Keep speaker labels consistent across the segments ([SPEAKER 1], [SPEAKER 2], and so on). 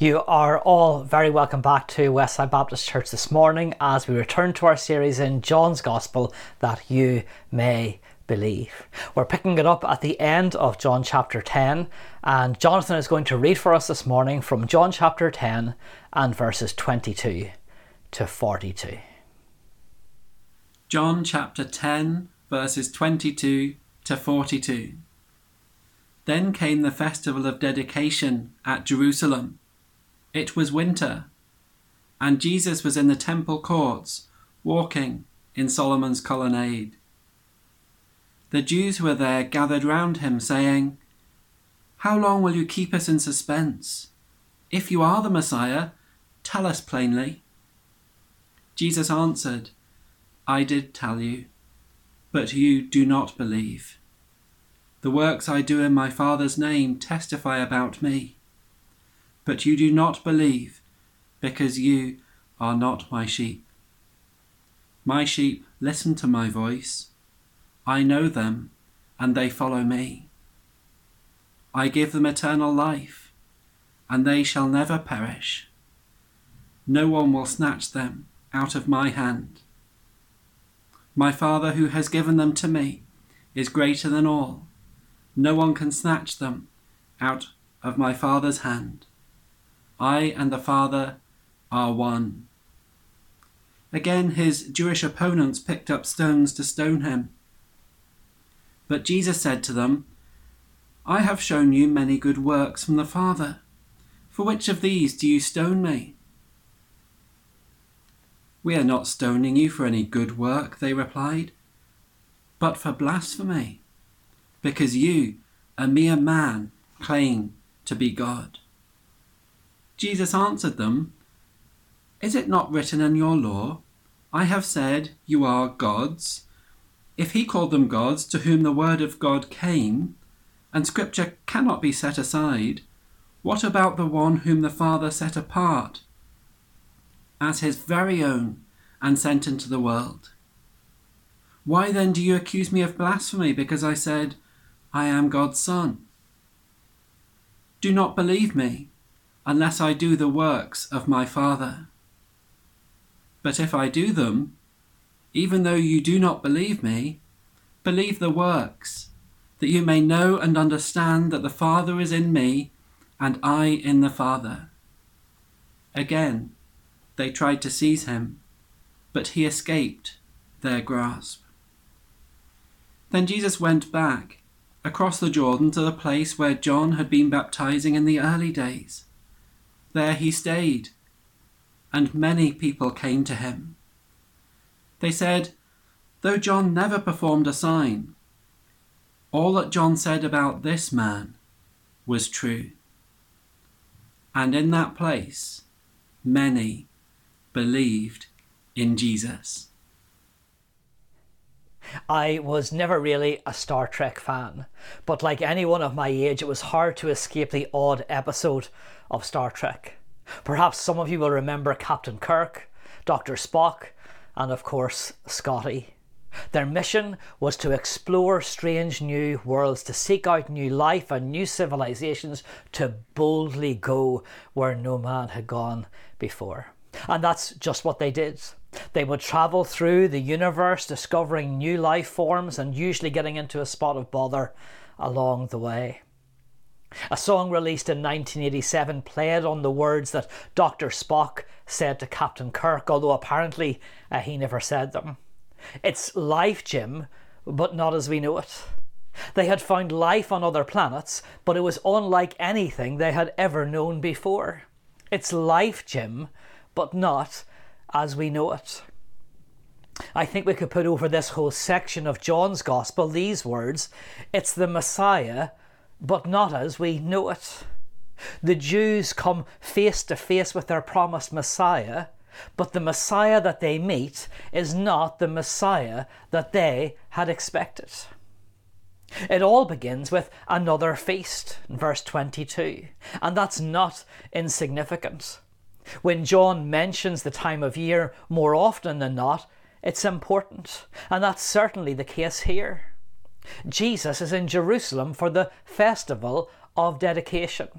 [SPEAKER 1] You are all very welcome back to Westside Baptist Church this morning as we return to our series in John's Gospel, That You May Believe. We're picking it up at the end of John chapter 10, and Jonathan is going to read for us this morning from John chapter 10 and verses 22 to 42.
[SPEAKER 2] John chapter 10 verses 22 to 42. Then came the festival of dedication at Jerusalem. It was winter, and Jesus was in the temple courts, walking in Solomon's colonnade. The Jews who were there gathered round him, saying, "How long will you keep us in suspense? If you are the Messiah, tell us plainly." Jesus answered, "I did tell you, but you do not believe. The works I do in my Father's name testify about me. But you do not believe, because you are not my sheep. My sheep listen to my voice. I know them, and they follow me. I give them eternal life, and they shall never perish. No one will snatch them out of my hand. My Father who has given them to me is greater than all. No one can snatch them out of my Father's hand. I and the Father are one." Again, his Jewish opponents picked up stones to stone him. But Jesus said to them, "I have shown you many good works from the Father. For which of these do you stone me?" "We are not stoning you for any good work," they replied, "but for blasphemy, because you, a mere man, claim to be God." Jesus answered them, "Is it not written in your law, 'I have said you are gods'? If he called them gods to whom the word of God came, and scripture cannot be set aside, what about the one whom the Father set apart as his very own and sent into the world? Why then do you accuse me of blasphemy because I said, 'I am God's Son'? Do not believe me unless I do the works of my Father. But if I do them, even though you do not believe me, believe the works, that you may know and understand that the Father is in me and I in the Father." Again, they tried to seize him, but he escaped their grasp. Then Jesus went back across the Jordan to the place where John had been baptizing in the early days. There he stayed, and many people came to him. They said, "Though John never performed a sign, all that John said about this man was true." And in that place, many believed in Jesus.
[SPEAKER 1] I was never really a Star Trek fan, but like anyone of my age, it was hard to escape the odd episode of Star Trek. Perhaps some of you will remember Captain Kirk, Dr. Spock, and of course, Scotty. Their mission was to explore strange new worlds, to seek out new life and new civilizations, to boldly go where no man had gone before. And that's just what they did. They would travel through the universe, discovering new life forms and usually getting into a spot of bother along the way. A song released in 1987 played on the words that Dr. Spock said to Captain Kirk, although apparently he never said them. "It's life, Jim, but not as we know it." They had found life on other planets, but it was unlike anything they had ever known before. "It's life, Jim, but not as we know it." I think we could put over this whole section of John's Gospel these words: "It's the Messiah, but not as we know it." The Jews come face to face with their promised Messiah, but the Messiah that they meet is not the Messiah that they had expected. It all begins with another feast, in verse 22, and that's not insignificant. When John mentions the time of year, more often than not, it's important, and that's certainly the case here. Jesus is in Jerusalem for the festival of dedication.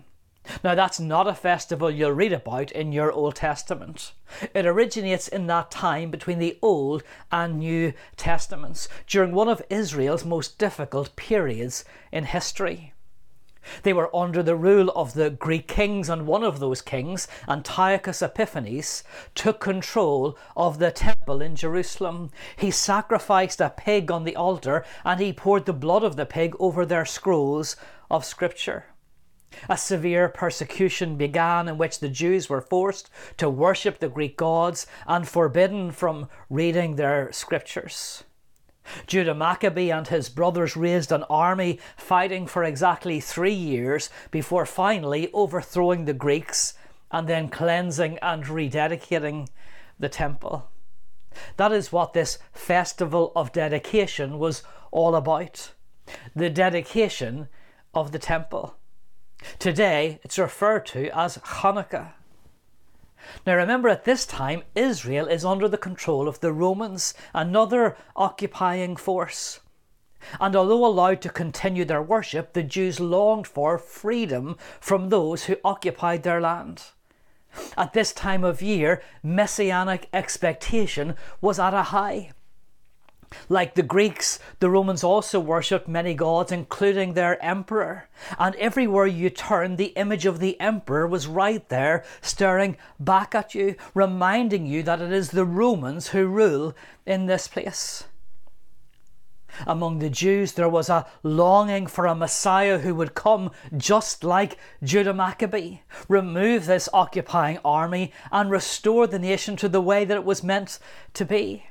[SPEAKER 1] Now, that's not a festival you'll read about in your Old Testament. It originates in that time between the Old and New Testaments, during one of Israel's most difficult periods in history. They were under the rule of the Greek kings, and one of those kings, Antiochus Epiphanes, took control of the temple in Jerusalem. He sacrificed a pig on the altar, and he poured the blood of the pig over their scrolls of scripture. A severe persecution began, in which the Jews were forced to worship the Greek gods and forbidden from reading their scriptures. Judah Maccabee and his brothers raised an army, fighting for exactly 3 years before finally overthrowing the Greeks and then cleansing and rededicating the temple. That is what this festival of dedication was all about. The dedication of the temple. Today it's referred to as Hanukkah. Now remember, at this time Israel is under the control of the Romans, another occupying force. And although allowed to continue their worship, the Jews longed for freedom from those who occupied their land. At this time of year, messianic expectation was at a high. Like the Greeks, the Romans also worshipped many gods, including their emperor. And everywhere you turned, the image of the emperor was right there, staring back at you, reminding you that it is the Romans who rule in this place. Among the Jews, there was a longing for a Messiah who would come just like Judah Maccabee, remove this occupying army, and restore the nation to the way that it was meant to be.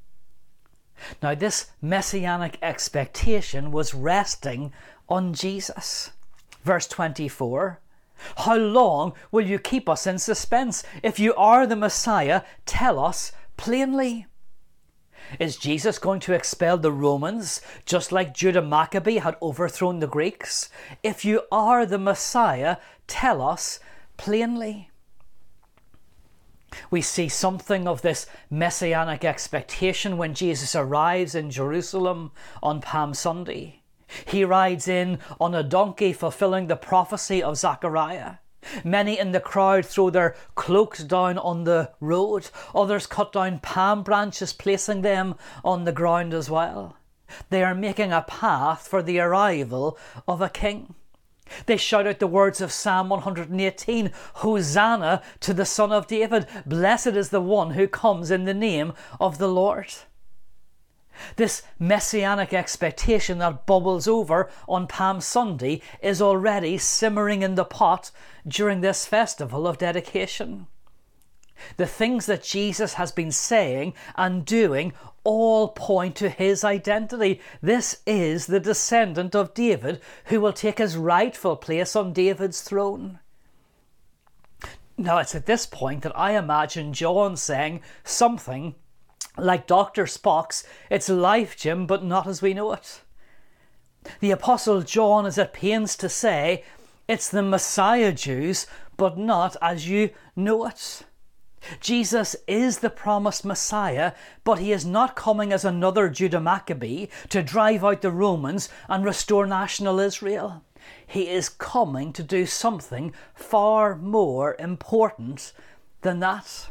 [SPEAKER 1] Now, this messianic expectation was resting on Jesus. Verse 24, "How long will you keep us in suspense? If you are the Messiah, tell us plainly." Is Jesus going to expel the Romans, just like Judah Maccabee had overthrown the Greeks? If you are the Messiah, tell us plainly. We see something of this messianic expectation when Jesus arrives in Jerusalem on Palm Sunday. He rides in on a donkey, fulfilling the prophecy of Zechariah. Many in the crowd throw their cloaks down on the road. Others cut down palm branches, placing them on the ground as well. They are making a path for the arrival of a king. They shout out the words of Psalm 118, "Hosanna to the Son of David. Blessed is the one who comes in the name of the Lord." This messianic expectation that bubbles over on Palm Sunday is already simmering in the pot during this festival of dedication. The things that Jesus has been saying and doing all point to his identity. This is the descendant of David who will take his rightful place on David's throne. Now, it's at this point that I imagine John saying something like Dr. Spock's "It's life, Jim, but not as we know it." The Apostle John is at pains to say, it's the Messiah, Jews, but not as you know it. Jesus is the promised Messiah, but he is not coming as another Judah Maccabee to drive out the Romans and restore national Israel. He is coming to do something far more important than that.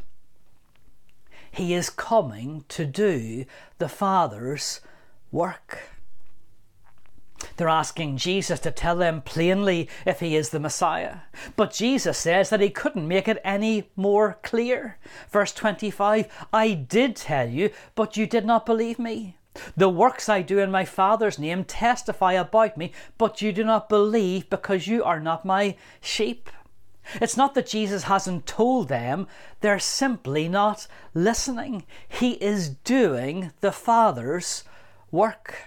[SPEAKER 1] He is coming to do the Father's work. They're asking Jesus to tell them plainly if he is the Messiah. But Jesus says that he couldn't make it any more clear. Verse 25, "I did tell you, but you did not believe me. The works I do in my Father's name testify about me, but you do not believe because you are not my sheep." It's not that Jesus hasn't told them, they're simply not listening. He is doing the Father's work.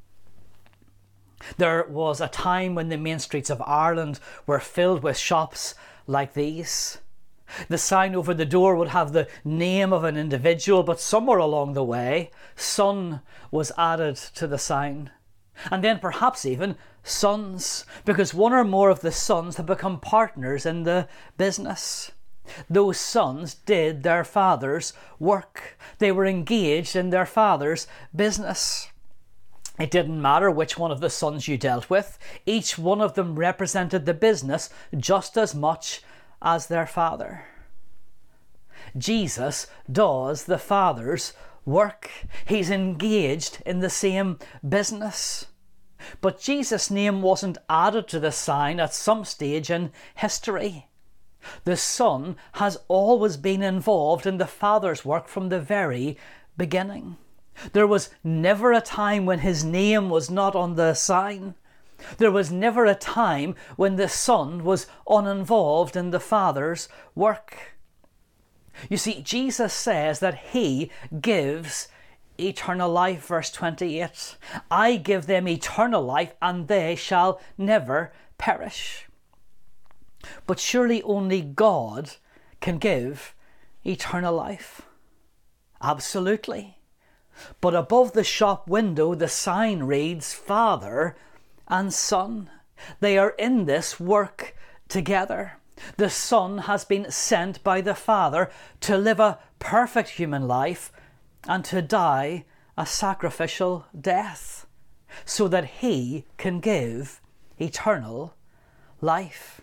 [SPEAKER 1] There was a time when the main streets of Ireland were filled with shops like these. The sign over the door would have the name of an individual, but somewhere along the way, son was added to the sign. And then perhaps even sons, because one or more of the sons had become partners in the business. Those sons did their father's work. They were engaged in their father's business. It didn't matter which one of the sons you dealt with. Each one of them represented the business just as much as their father. Jesus does the Father's work. He's engaged in the same business. But Jesus' name wasn't added to the sign at some stage in history. The Son has always been involved in the Father's work from the very beginning. There was never a time when his name was not on the sign. There was never a time when the Son was uninvolved in the Father's work. You see, Jesus says that he gives eternal life, verse 28. I give them eternal life, and they shall never perish. But surely only God can give eternal life. Absolutely. But above the shop window, the sign reads Father and Son. They are in this work together. The Son has been sent by the Father to live a perfect human life and to die a sacrificial death so that he can give eternal life.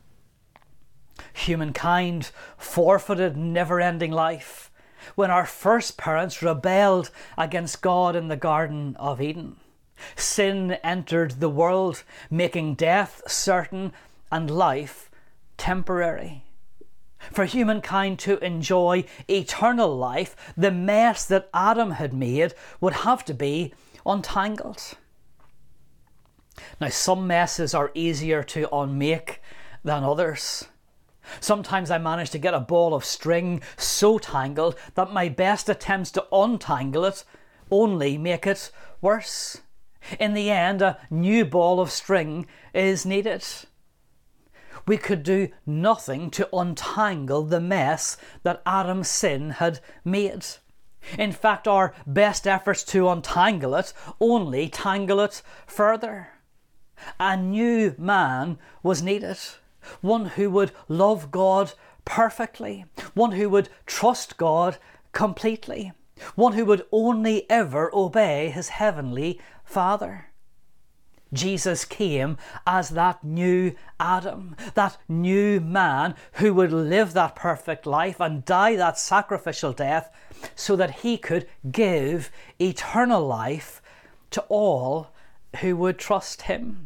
[SPEAKER 1] Humankind forfeited never-ending life when our first parents rebelled against God in the Garden of Eden. Sin entered the world, making death certain and life temporary. For humankind to enjoy eternal life, the mess that Adam had made would have to be untangled. Now, some messes are easier to unmake than others. Sometimes I manage to get a ball of string so tangled that my best attempts to untangle it only make it worse. In the end, a new ball of string is needed. We could do nothing to untangle the mess that Adam's sin had made. In fact, our best efforts to untangle it only tangle it further. A new man was needed. One who would love God perfectly. One who would trust God completely. One who would only ever obey his heavenly Father. Jesus came as that new Adam, that new man who would live that perfect life and die that sacrificial death so that he could give eternal life to all who would trust him.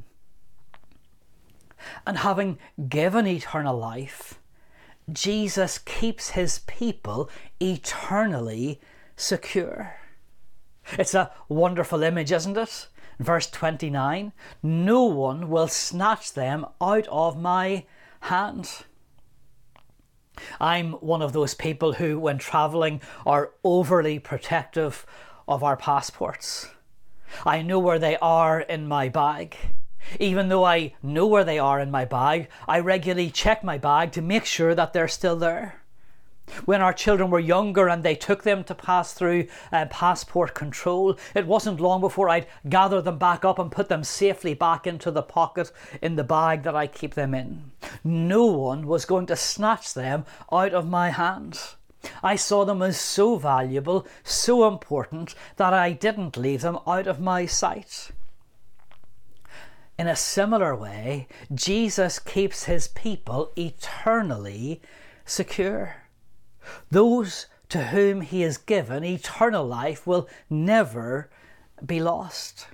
[SPEAKER 1] And having given eternal life, Jesus keeps his people eternally secure. It's a wonderful image, isn't it? Verse 29, no one will snatch them out of my hand. I'm one of those people who, when travelling, are overly protective of our passports. I know where they are in my bag. Even though I know where they are in my bag, I regularly check my bag to make sure that they're still there. When our children were younger and they took them to pass through passport control, it wasn't long before I'd gather them back up and put them safely back into the pocket in the bag that I keep them in. No one was going to snatch them out of my hand. I saw them as so valuable, so important, that I didn't leave them out of my sight. In a similar way, Jesus keeps his people eternally secure. Those to whom he has given eternal life will never be lost.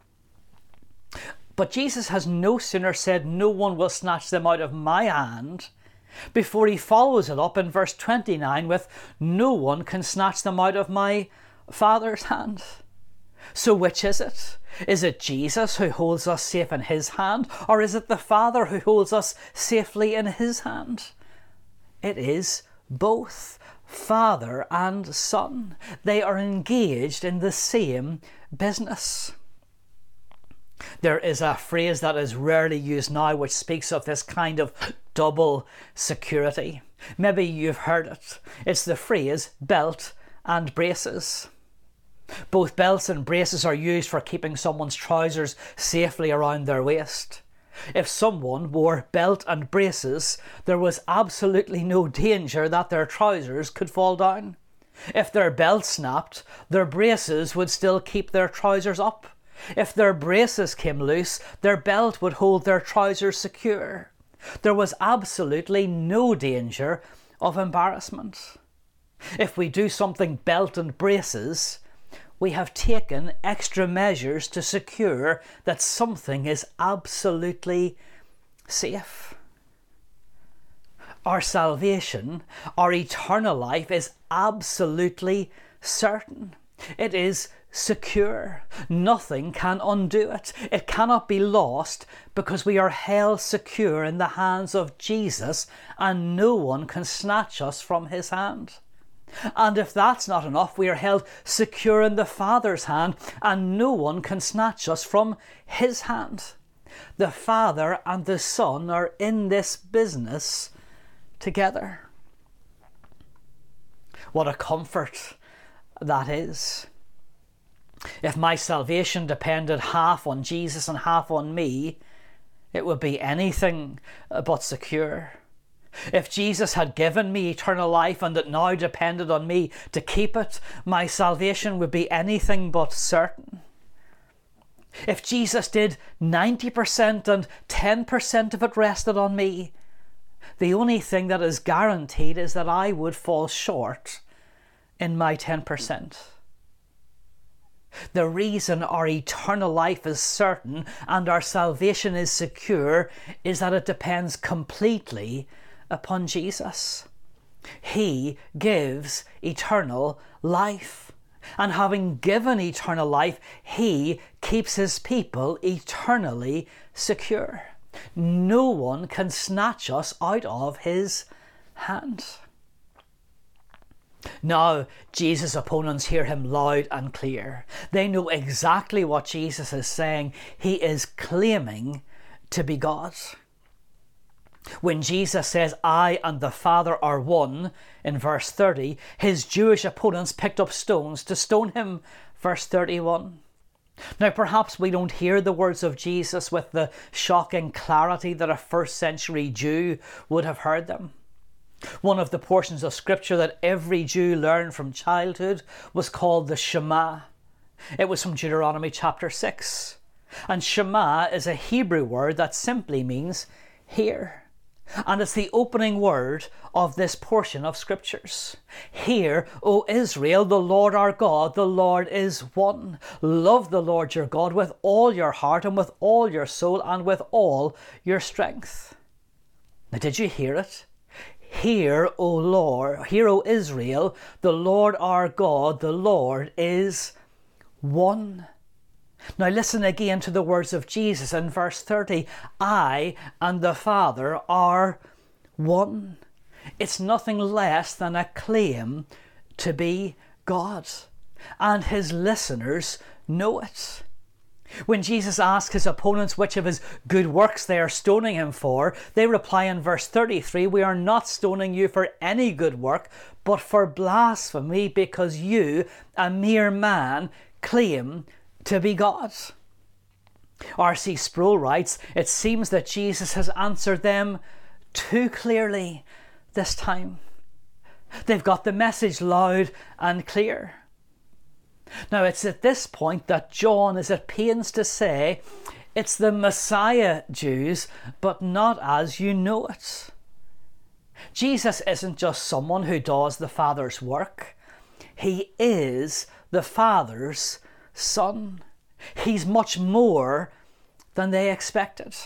[SPEAKER 1] But Jesus has no sooner said, no one will snatch them out of my hand, before he follows it up in verse 29 with, no one can snatch them out of my Father's hand. So which is it? Is it Jesus who holds us safe in his hand, or is it the Father who holds us safely in his hand? It is both. Father and Son. They are engaged in the same business. There is a phrase that is rarely used now which speaks of this kind of double security. Maybe you've heard it. It's the phrase belt and braces. Both belts and braces are used for keeping someone's trousers safely around their waist. If someone wore belt and braces, there was absolutely no danger that their trousers could fall down. If their belt snapped, their braces would still keep their trousers up. If their braces came loose, their belt would hold their trousers secure. There was absolutely no danger of embarrassment. If we do something belt and braces, we have taken extra measures to secure that something is absolutely safe. Our salvation, our eternal life is absolutely certain. It is secure. Nothing can undo it. It cannot be lost because we are held secure in the hands of Jesus, and no one can snatch us from his hand. And if that's not enough, we are held secure in the Father's hand, and no one can snatch us from his hand. The Father and the Son are in this business together. What a comfort that is. If my salvation depended half on Jesus and half on me, it would be anything but secure. If Jesus had given me eternal life and it now depended on me to keep it, my salvation would be anything but certain. If Jesus did 90% and 10% of it rested on me, the only thing that is guaranteed is that I would fall short in my 10%. The reason our eternal life is certain and our salvation is secure is that it depends completely upon Jesus. He gives eternal life. And having given eternal life, he keeps his people eternally secure. No one can snatch us out of his hand. Now, Jesus' opponents hear him loud and clear. They know exactly what Jesus is saying. He is claiming to be God. When Jesus says, I and the Father are one, in verse 30, his Jewish opponents picked up stones to stone him, verse 31. Now, perhaps we don't hear the words of Jesus with the shocking clarity that a first century Jew would have heard them. One of the portions of Scripture that every Jew learned from childhood was called the Shema. It was from Deuteronomy chapter 6. And Shema is a Hebrew word that simply means hear. And it's the opening word of this portion of Scriptures. Hear, O Israel, the Lord our God, the Lord is one. Love the Lord your God with all your heart and with all your soul and with all your strength. Now, did you hear it? Hear, O Lord, hear, O Israel, the Lord our God, the Lord is one. Now listen again to the words of Jesus in verse 30. I and the Father are one. It's nothing less than a claim to be God. And his listeners know it. When Jesus asks his opponents which of his good works they are stoning him for, they reply in verse 33, we are not stoning you for any good work, but for blasphemy, because you, a mere man, claim to be God. R.C. Sproul writes, it seems that Jesus has answered them too clearly this time. They've got the message loud and clear. Now, it's at this point that John is at pains to say, it's the Messiah, Jews, but not as you know it. Jesus isn't just someone who does the Father's work. He is the Father's Son. He's much more than they expected.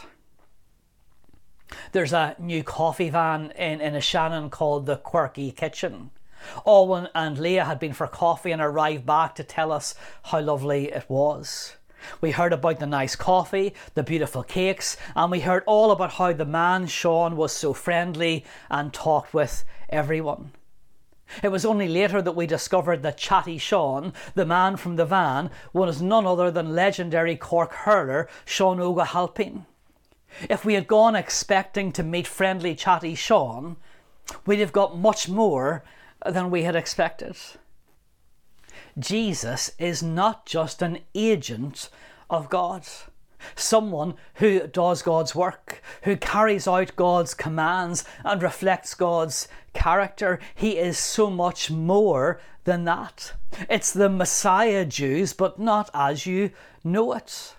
[SPEAKER 1] There's a new coffee van in Ishannon called the Quirky Kitchen. Owen and Leah had been for coffee and arrived back to tell us how lovely it was. We heard about the nice coffee, the beautiful cakes, and we heard all about how the man Sean was so friendly and talked with everyone. It was only later that we discovered that Chatty Sean, the man from the van, was none other than legendary Cork hurler Sean O'Halpin. If we had gone expecting to meet friendly Chatty Sean, we'd have got much more than we had expected. Jesus is not just an agent of God, someone who does God's work, who carries out God's commands and reflects God's character. He is so much more than than that. It's the Messiah Jews, but not as you know it.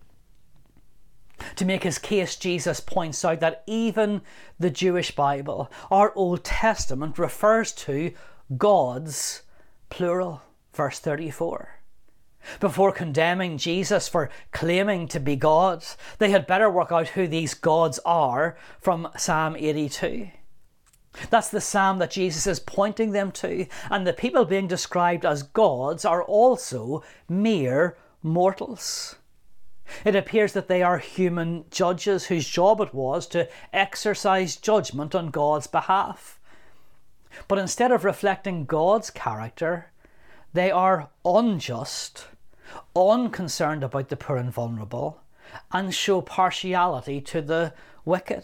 [SPEAKER 1] To make his case, Jesus points out that even the Jewish Bible, our Old Testament, refers to gods, plural, verse 34. Before condemning Jesus for claiming to be God, they had better work out who these gods are from Psalm 82. That's the psalm that Jesus is pointing them to, and the people being described as gods are also mere mortals. It appears that they are human judges whose job it was to exercise judgment on God's behalf. But instead of reflecting God's character, they are unjust, unconcerned about the poor and vulnerable, and show partiality to the wicked.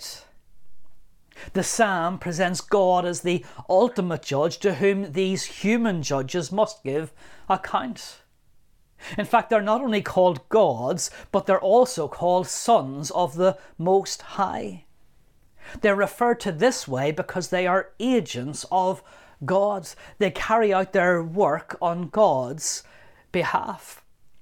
[SPEAKER 1] The psalm presents God as the ultimate judge to whom these human judges must give account. In fact, they're not only called gods, but they're also called sons of the Most High. They're referred to this way because they are agents of God. They carry out their work on God's behalf.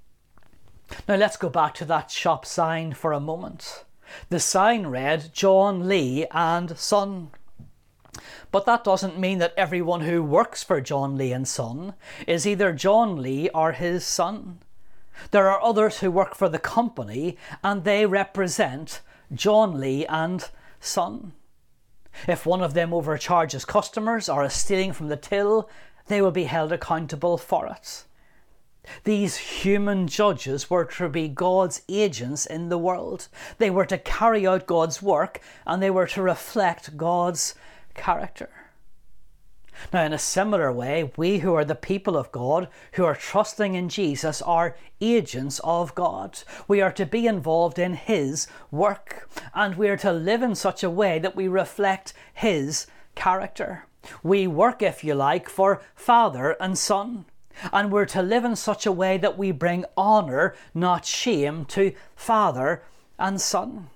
[SPEAKER 1] Now let's go back to that shop sign for a moment. The sign read, John Lee and Son. But that doesn't mean that everyone who works for John Lee and Son is either John Lee or his son. There are others who work for the company and they represent John Lee and Son. If one of them overcharges customers or is stealing from the till, they will be held accountable for it. These human judges were to be God's agents in the world. They were to carry out God's work and they were to reflect God's character. Now, in a similar way, we who are the people of God, who are trusting in Jesus, are agents of God. We are to be involved in his work, and we are to live in such a way that we reflect his character. We work, if you like, for Father and Son, and we're to live in such a way that we bring honour, not shame, to Father and Son.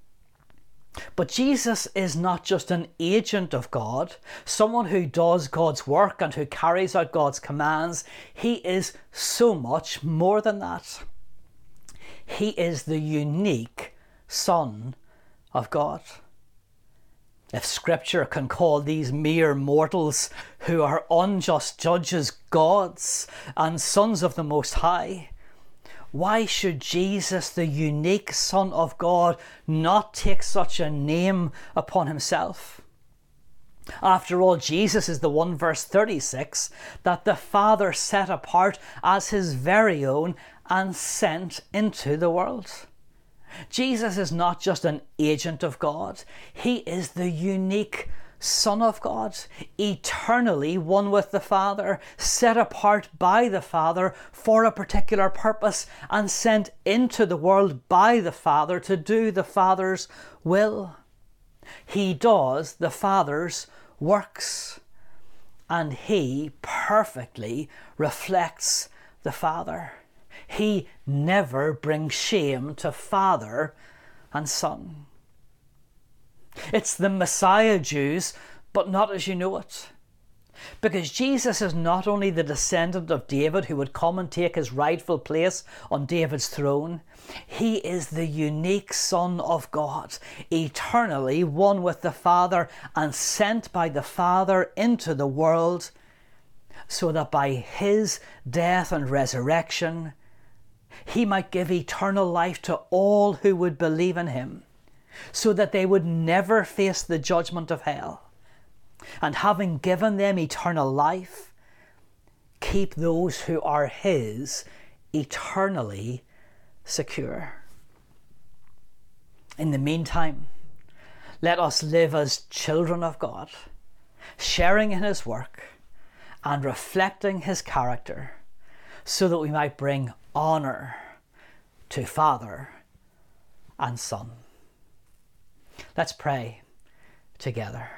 [SPEAKER 1] But Jesus is not just an agent of God, someone who does God's work and who carries out God's commands. He is so much more than that. He is the unique Son of God. If Scripture can call these mere mortals who are unjust judges gods and sons of the Most High, why should Jesus, the unique Son of God, not take such a name upon himself? After all, Jesus is the one, verse 36, that the Father set apart as his very own and sent into the world. Jesus is not just an agent of God. He is the unique Son of God, eternally one with the Father, set apart by the Father for a particular purpose and sent into the world by the Father to do the Father's will. He does the Father's works, and he perfectly reflects the Father. He never brings shame to Father and Son. It's the Messiah Jews, but not as you know it. Because Jesus is not only the descendant of David who would come and take his rightful place on David's throne, he is the unique Son of God, eternally one with the Father and sent by the Father into the world, so that by his death and resurrection, he might give eternal life to all who would believe in him, so that they would never face the judgment of hell. And having given them eternal life, keep those who are his eternally secure. In the meantime, let us live as children of God, sharing in his work and reflecting his character, so that we might bring honour to Father and Son. Let's pray together.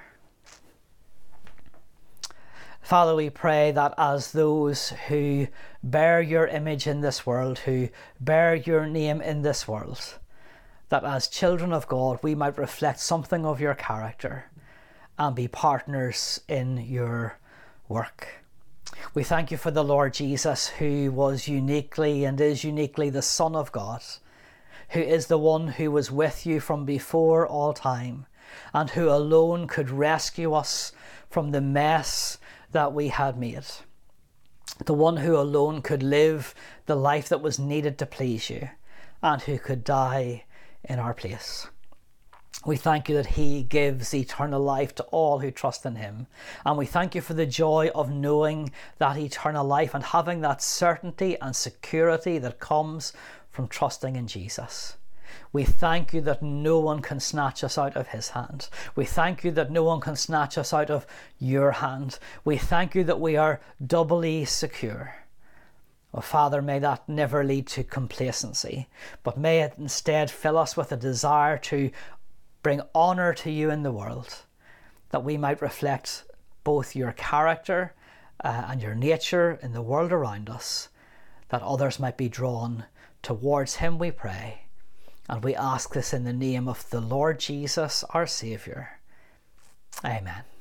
[SPEAKER 1] Father, we pray that as those who bear your image in this world, who bear your name in this world, that as children of God we might reflect something of your character and be partners in your work. We thank you for the Lord Jesus, who was uniquely and is uniquely the Son of God, who is the one who was with you from before all time, and who alone could rescue us from the mess that we had made. The one who alone could live the life that was needed to please you, and who could die in our place. We thank you that he gives eternal life to all who trust in him. And we thank you for the joy of knowing that eternal life and having that certainty and security that comes from trusting in Jesus. We thank you that no one can snatch us out of his hand. We thank you that no one can snatch us out of your hand. We thank you that we are doubly secure. Oh, Father, may that never lead to complacency, but may it instead fill us with a desire to bring honour to you in the world, that we might reflect both your character and your nature in the world around us, that others might be drawn towards him, we pray. And we ask this in the name of the Lord Jesus, our Saviour. Amen.